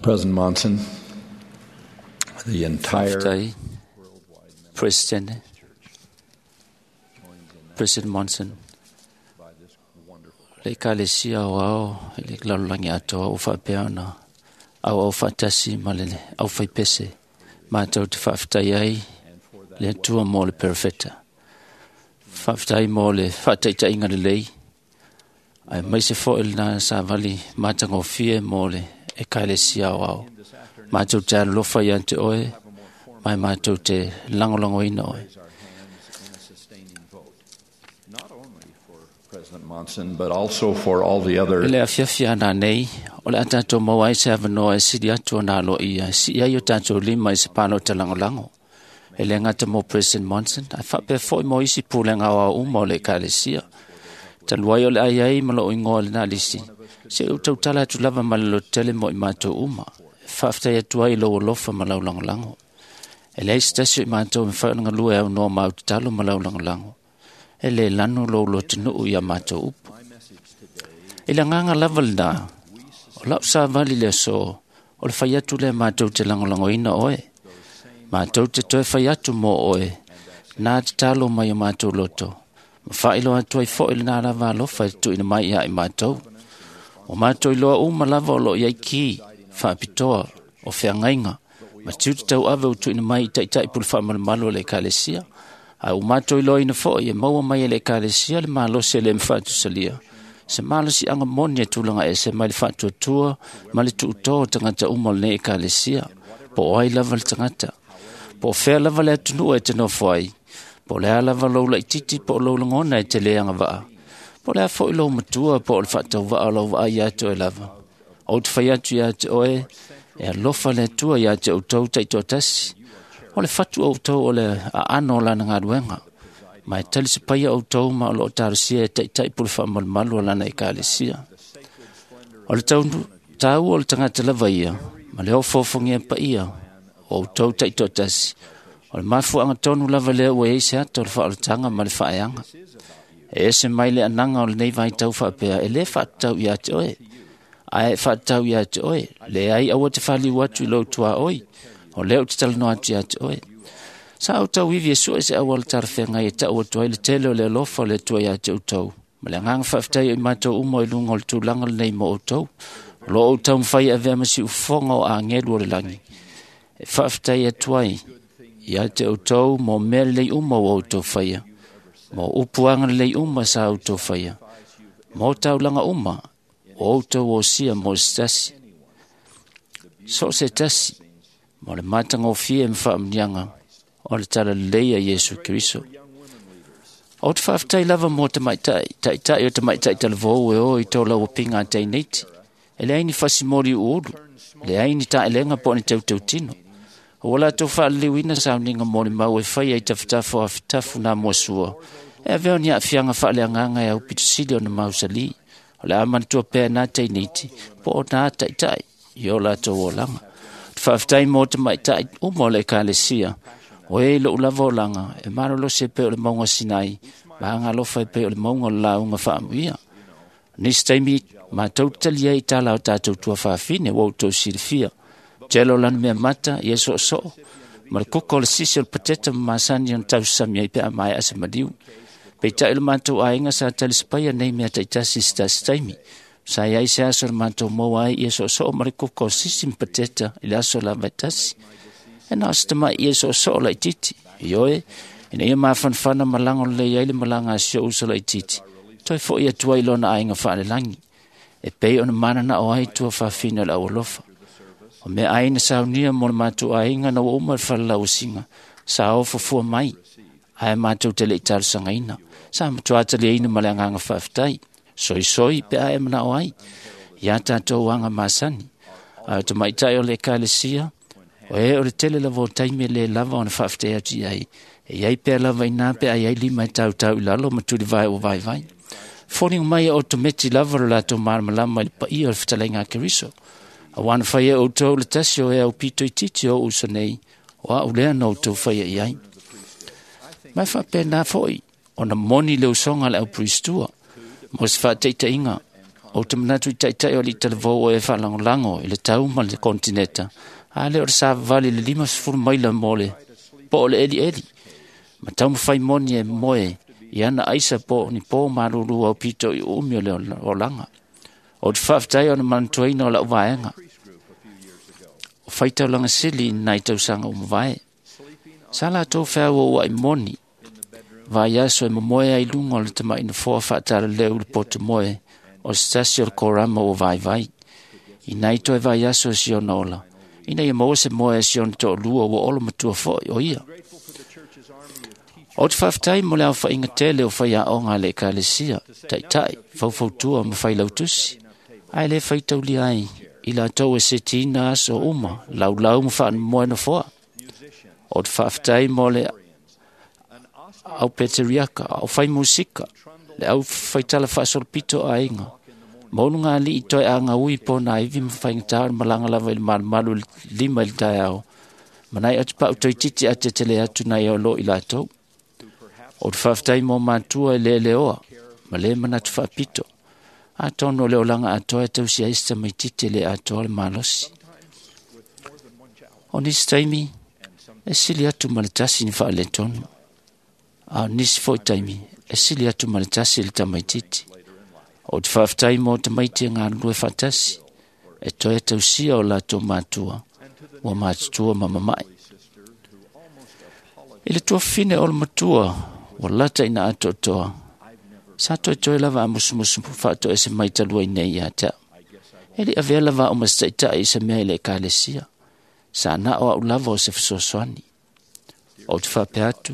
President Monson, the entire President Monson, le kalesia wao le lalangi ato o fa peana au fa tasi malele au fa pese ma tau te faftai ai le tua mo le perfecta faftai mo le fatai ta inga le lei ai mai se fo na sa vali ma tango fie mo le e kalesia wao ma tau te lo fa yante oe mai ma tau te langolango ina oe. President Monson, but also for all the other. Ele afia na nei, o le atato mawai se avano e sidi atu na lo ia, si ia yo tato lima i se pano te langolango. Ele ngata mo President Monson, a whape foi mo isi pūlenga wa umo le kalesia. Taluai o le aiai malo ingo le na lisi. Se utau tala atu lava malalo tele mo i mato uma. Whafta ia tuai lo lofa malau langolango. Ele istasio i mato me whaunanga lua au no mau talo malau langolango. Ele lanu lo tinu ia mato upu. Ila nganga level na, o lau sa vali le so, o le whaiatu le mato te langolango ina oe. Mato te toe whaiatu mo oe, nā te talo mai o mato loto. Mawhailo atu ai fo ili nā lava alofa tu ina mai ia i mato. O mato iloa uma lava o lo iai ki, whaapitoa, o whiangainga. Ma tiu te tau ave utu ina mai i taitai pulu whaamalamalo le kalesia. Au mato ilo ina fo e maua mai le kalesia le malo se le mfatu salia. Se malo si anga moni e tulanga e se mai le fatu atua, ma le tuuto tangata umol ne e kalesia. Po oai lava le tangata. Po fea lava le atunu e tino foai. Po lea lava loula i titi po loula ngona e te leanga waa. Po lea fo ilo matua po le fatu waa lau waa i ato e lava. O te whai atu i ato oe, e alofa le atua i ato utau taito tasi. O le fatu o tau o le a ano lana ngā ruenga. Mai tali se paia o tau ma o lo tarusia e taitai pulu whamalmalu o lana e kālesia. O le tau o le tangata lava ia, ma le o fofongi e pa ia, o tau taito tasi. O le mafu anga tonu lava lea ua eise ato le wha o le tanga ma le whaeanga. E ese mai le ananga o le nei vai tau whapea, e le whatau i ate oe. Ai whatau i ate oe, le ai awa te whali watu i lo tua oi. O leo te tala noa tia te oe. Sa au tau iwi e sua se awal tarwhenga e tau atua i le tele o le lofa le tua ia te utau. Ma le ngang whaftai i mātou umo i lunga o le tūlanga nei mo utau. Lo o tau mwhai a vema si ufonga o a ngeru o le langi. E whaftai e tuai. Ia te utau mo mea lei umo o utau whaia. Mo upuanga lei uma sa utau whaia. Mo tau langa uma. O utau o sia mo stasi. So se tasi. Mo le matanga o fie mwhaamnianga o le tala leia Yesu Kiriso. O te whaftai lava mo te maitai, taitai o te maitai tala vau e o i tau lau pinga tei neiti. E le aini whasimori uoru, le aini ta elenga po ni tau tau tino. O wala tau whaaliwina sauninga mo ni mau e whai ai tawhitafo a whitafu nā muasua. E a veo ni a whianga whaaleanganga e au pitusili o na mausali. O le amantua pēr nā tei neiti, po o nā taitai, i o la tau o langa. Whaftai mo te maitai umo le kalesia. O e lo ulava o langa, e maro lo se pe o le maunga sinai, ma anga lo fai pe o le maunga la unga whaamuia. Nis taimi, ma tau talia i tala o tātou tua whaafine, wau tau sirifia. Jelo lan mea mata, Yesu o so. Ma le kuko le sisi o le pateta masani on tau samia i pe a mai ase madiu. Pei tai le mātou a inga sa talispaya nei mea taitasi stasi taimi. Sa iai se aso le mātou moa ai Yesu o so, ma le kuko sisi pateta i le aso la vaitasi. E nā stama Yesu o so la ititi. Ioe, ina ia mawhanwhana malanga le iai le malanga asio uso la ititi. Toi fo ia tua ilo na ainga whaale langi. E pei ona manana o ai tua whawhina la awalofa. O mea aina saunia mo le mātou a inga na wa umar whala la usinga. Sa ofa fua mai. Ai mātou tele i taru sangaina. Sa matua tali aina maleanganga whawhtai. Soi pe ai mana o ai. Ia tātou anga masani. Ai te maitai o le kalesia. O e o le tele lava o taime le lava o na whafte ati ai. E iai pe lava i nā pe ai ai lima i tau i lalo ma turi vai o vai vai. Fōring mai o to meti lava o lato marmalama i pa i o le whatalenga Keriso. A wana whai o tau le tasi o e au pito i titi o usa nei. O a ulea no tau whai i ai. Mai whape nā fōi. O na moni leo songa le au pristua. Mo se whateita inga. o te manatu i tai o li televou o e whalangolango i le tau ma le kontineta. A le o sa vali le 5 maila mole, po le eli. Ma tau mawhai moni e moe, i ana aisa po ni po maruru au pito i umio le o langa. O te whaftai o na mantuaina o la uvaenga. O whaitau langa sili nai tau sanga umavae. Sala tau whea ua i moni. Vai aso e momoe ai lunga o le tama ina fōa whaatara leu le pote moe o stasi o le korama o vai. I nai toi vai aso e siona ola. Ina ia maua se moe e siona to lua o olo matua fōi o ia. O te whaftai mo le au whainga tele o whaia o ngā le kālesia. Tai, fau ma whai lautusi. Ai le whaitau li ai. I la tau e se tina aso uma. Lau ma whaan moe na fōa. O te whaftai mo le au peteriaka, au whai musika, le au whaitala whaasol pito a inga. Maunu ngā li i toi a ngā ui po na iwi mwhai ngā malanga lava ili malu 5 ili tai au. Manai atu pa utoi titi a te tele atu nai au lo i lātou. O te whaftai mo mātua i le oa, ma le manatu whaapito. A tono leo langa a toi tau si aista mai titi le a toi le malosi. O nisi taimi, e sili atu maletasi ni wha le tonu. A nisi fo taimi, e sili atu maletasi le tamaititi. O te whaftai mo te maiti ngā lue whatasi, e toi tau sia o la tō mātua, o mātua mamamai. I le tua fine o le matua, o lata ina ato toa. Sa toi lava a musumusu whaato e se maita lua i nei a ta. E li avea lava o mastaita i se mea i le kālesia. Sa na o au lava o se fsoswani. O te whape atu.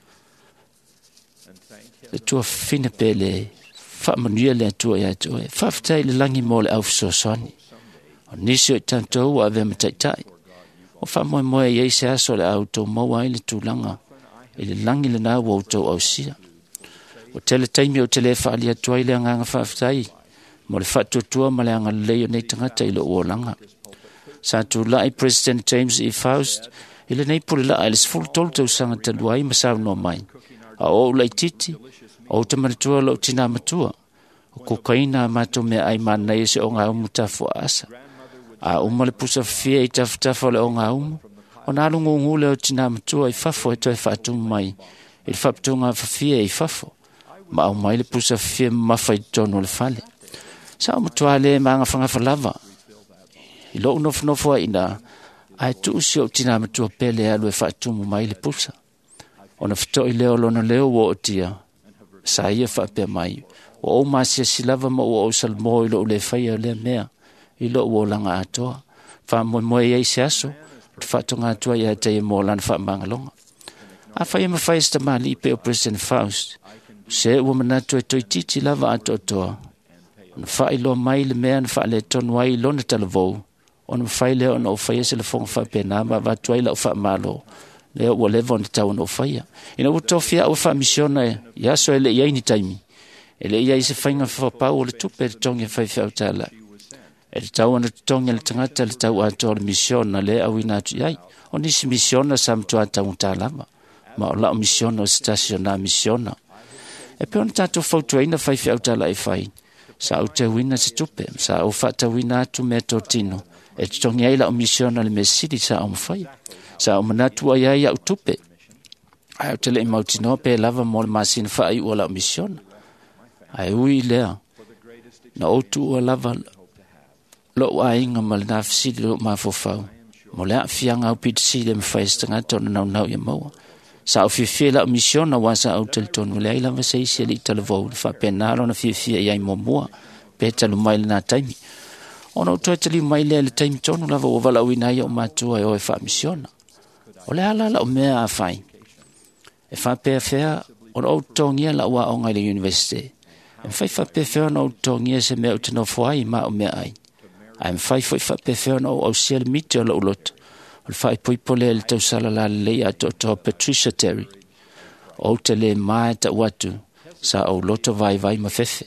Le tua fine pele, whaamanuia le atua i atu e. Whaftai le langi mo le au fsoswani. O nisi o i tantou o avea mataitai. O whaamoe i eise aso le au tau maua i le tūlanga. I le langi le nā wau tau au sia. O tele taimi o tele whaali atua i le anganga whaftai. Mo le whatuatua ma le anga leo nei tangata i le uolanga. Sa tu lai President James E. Faust, i le nei pule la le sfulu tolu tau sanga taluai ma sau no mai. A o ulai titi, o te manitua lo tina matua. O kokaina mato mea ai mana i se o ngā umu tafu asa. A uma le pusa fia i tafu le o ngā umu. O nā lungu ngule o tina matua i fafo e toi whaatumu mai. I le whaptunga fafia i fafo. Ma au mai le pusa fia mawhai tono le fale. Sa o matua le maanga whangafa lava. I lo unofnofua ina, ai tuusi o tina matua pele alu e whaatumu mai le pusa. O na whito i leo lona leo wo o tia. Sa ia whapea mai. O masia silava ma o salmo i lo le whaia le mea. I lo o langa atoa. Wha moe ei se aso. Te whatonga atua ia te i mo lana wha mangalonga. A whaia ma whaia sta mali pe o President Faust. Se ua manatu e toi titi lava ato toa. O na whai lo mai le mea na wha le tonu ai lona talavou. O na whai leo na o whaia se le fonga whapea na ma watu ai la o wha malo. Leo ua levo na tau na o whaia. Ina utofia o wha misiona ia so ele iai ni taimi. Ele iai se whainga whapau o le tupe le tongi whai whiau tala. E le tau ana tongi le tangata le tau ato le misiona le au ina atu iai. O nisi misiona sa mtu atau talama. Ma o lao misiona o stasiona misiona. E pe ona tatou fautuaina whai whiau tala e whai. Sa au te wina se tupe. Sa au whata wina atu mea tō tino. E te tongi ai lao misiona le mesiri sa au mwhai. Sa o manatua ia ia utupe. Ai o tele i mautinoa pe lava mo le masina whai ua lao misiona. Ai ui lea. Na otu ua lava lo ua inga ma le nafisiri lo mafofau. Mo lea fianga au pitisi le mwhaistanga tona nau ia maua. Sa o fia lao misiona wasa au tele tonu lea i lava se isi ali i talavou. Fa penalo na fia iai momua. Pe talu mai le na taimi. Ona o toi tali mai lea le taimi tonu lava o vala uina ia o matua e o e wha misiona. O le ala o mea a whai. E whapea whea o na outongia la ua o ngai le university. E whai whapea whea o na outongia se mea o tino whai ma o mea ai. Ai mwhai whapea whea o na au sia le miti o la ulota. O le whai poipole le tau sala la lei ato to Patricia Terry. O te le mai ta watu sa au loto vai ma fefe.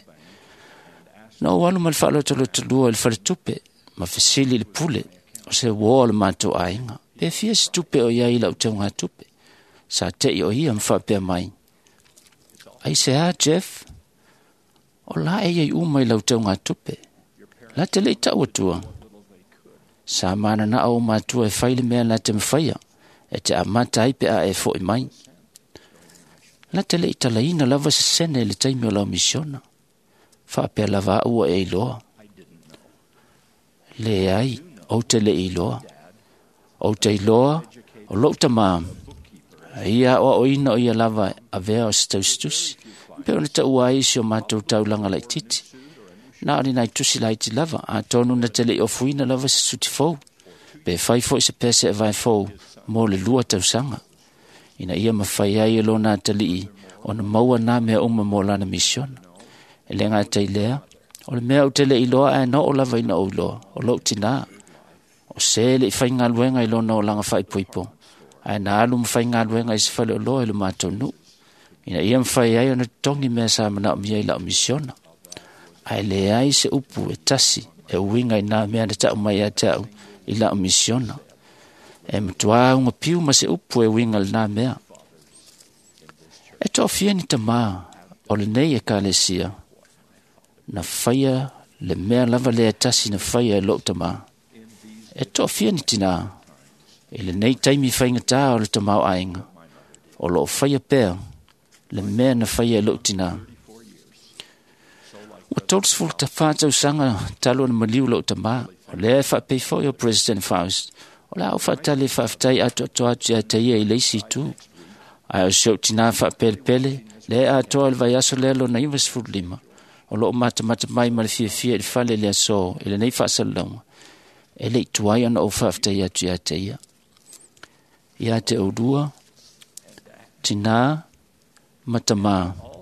Na o anu ma le whaaloto loto lua le whare tupe ma fesili le pule o se wō le mato ainga. Pe fia se tupe o iai lau tau ngā tupe. Sa te i o ia mwhapea mai. Ai se ha, Jeff? O la e iai umai lau tau ngā tupe. La te le ta watua. Sa mana na au matua e whaile mea la te mwhaia. E te amata ai pe a e fo i mai. La te le itala ina lava se sene le taimi o lau misiona. Wha pia lava ua e iloa. Le ai, o te le iloa. O te iloa, o lo ta maa. Ia o ina o ia lava a vea o staustusi. Pe ona ta ua isi o mātou taulanga lai titi. Na ani nai tusi lai ti lava. A tonu na te le o fuina lava se suti fau. Pe fai fo i se pese e vai fau. Mo le lua tausanga. Ina ia mawhai ai e lona atalii o na maua nā mea uma mo lana misiona. E le ngā tei lea, o le mea o te le iloa e no o lava ina o iloa, o lau tina. O se le i whai ngā luenga i lona o langa whai puipo. Ai nā alu mwhai ngā luenga i se whale o loa i le mātou nu. Ina ia mwhai ai o na tongi mea sa mana o mia i la o misiona. Ai le ai se upu e tasi e uinga i nā mea na tau mai a tau i la o misiona. E mtua unga piu ma se upu e winga le nā mea. E tō fieni ta maa o le nei e kālesia na whaia le mea lava le atasi na whaia e lo ta maa. E tō fieni tina e le nei taimi whainga tā o le ta maa ainga o lo whaia pēr le mea na whaia e lo tina. Wa tōrs fulu ta whātau sanga talo na maliu lo ta maa o le e whapei o President Faust. O la au whaatale whaafitai ato atu a teia i leisi tu. Ai o seo tina whaapele le ato al vai aso lelo na iwas furlima. O lo mata mai ma le fia i whale le aso i le nei whaasalonga. E le tuai ana o whaafitai atu a teia. Ia te aurua, tina matama.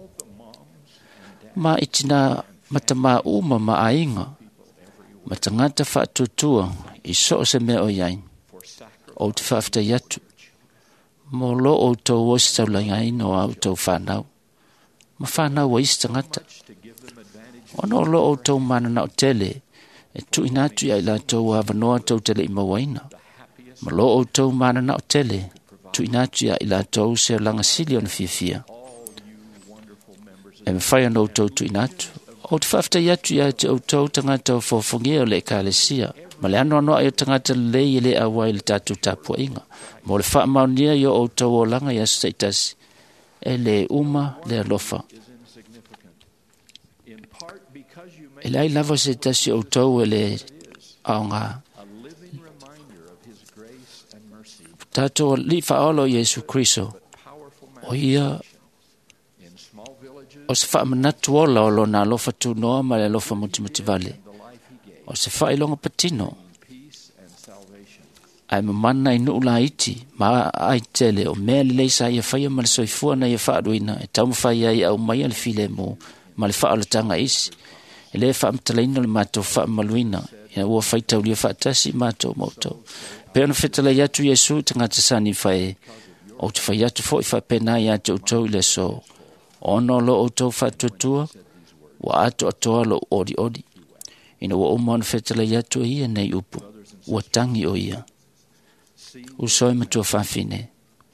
Ma i tina matama uma ma ainga. Matangata whaatutua i so se mea o yain. O te whaafta yatu. Mo lo o tau osi tau langa ino au tau whanau. Ma whanau wa isi tangata. Ono lo o tau mana na o tele. E tu inatu ya ila tau havanoa tau tele i mawaina. Ma lo o tau mana na o tele. Tu inatu ya ila tau se langa sili o na fia. E me whai no tau tu inatu. O te whaafta yatu ya te o tau tangata o fofongia o le kālesia. Ma le ano ai o tangata lei le awai le tatu tapua inga. Mo le wha maunia i o tau o langa i asu teitasi. E le uma le alofa. E le ai lava se tasi o tau e le aonga. Tato li whaolo Jesu Kristo. O ia o se wha manatu ola o lona alofa tu noa ma le alofa muti vale. O se wha ilonga patino. Ai mamana i nuu la iti, ma ai tele o mea li leisa ia whaia ma le soifua na ia whaaruina, e tau mwhaia i au mai al file mo, ma le whaalatanga isi. E le whaamtalaina le mātou whaamaluina, ia ua whaitau lia whaatasi mātou mautou. Pe ona whetala iatu Jesu tangata sani whae, o te whai atu fo i whapena i atu utou i le so. Ono lo utou whaatuatua, wa atu atoa lo odi. Ina ua umana whetala iatu ia nei upu, ua tangi o ia. Usoi matua whawhine.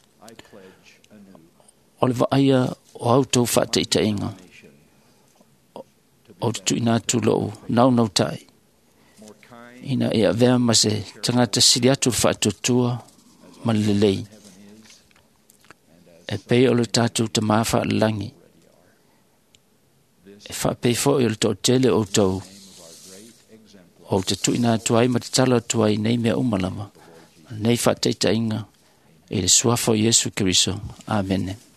O le vaaya o autou whaata ita inga. O te tu ina atu loo, nau tai. Ina ea vea mase tangata siri atu whaatutua malelei. E pei o le tātou te mawha langi. E whapei fo i o le tō tele o tau. O te tu ina atu ai ma te tala atu ai nei mea umalama. Nei whateita inga, e le suafo Jesu Kristo. Amen.